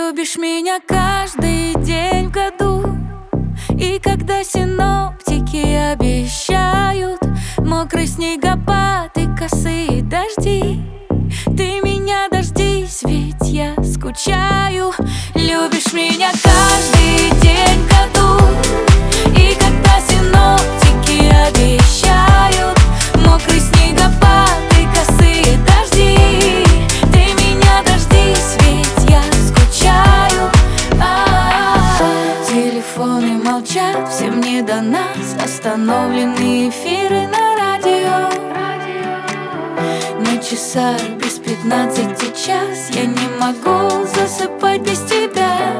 Любишь меня каждый день в году. И когда синоптики обещают мокрый снегопад и косые дожди, ты меня дождись, ведь я скучаю. Любишь меня каждый день в году. И когда синоптики обещают мокрый снегопад и косые дожди, ты меня дождись, ведь я скучаю. Телефоны молчат, всем не до нас. Остановлены эфиры на радио. На часах без 15 час. Я не могу засыпать без тебя.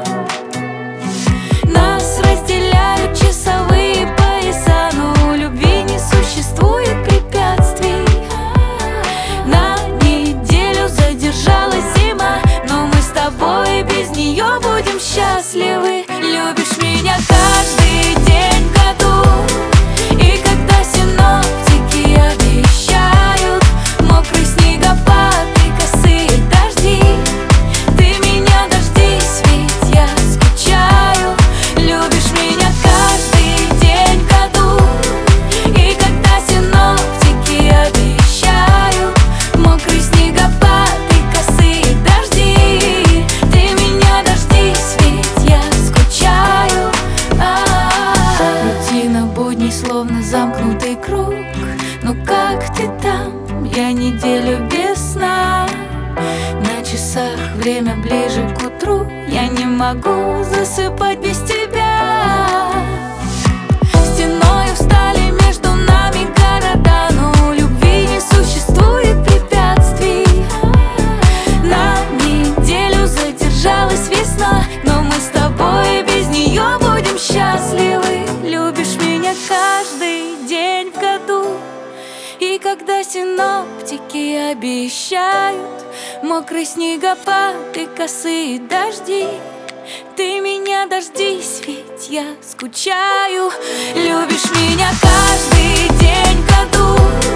Нас разделяют часовые пояса, но у любви не существует препятствий. На неделю задержалась зима, но мы с тобой без нее будем счастливы. Любишь меня каждый день в году. И когда синоптики обещают мокрый снегопад и косые дожди, ты меня дождись, ведь я скучаю. Любишь меня каждый день в году. И когда синоптики обещают мокрый снегопад и косые дожди, ты меня дождись, ведь я скучаю. Рутина будней словно замкнутый круг. Ну как ты там? Я неделю без сна. На часах время ближе к утру. Я не могу засыпать без тебя. Стеною встали между нами города, но у любви не существует препятствий. На неделю задержалась весна, но мы с тобой без нее будем счастливы. Любишь меня каждый день в году. И когда синоптики обещают мокрый снегопад и косые дожди, ты меня дождись, ведь я скучаю. Любишь меня каждый день в году.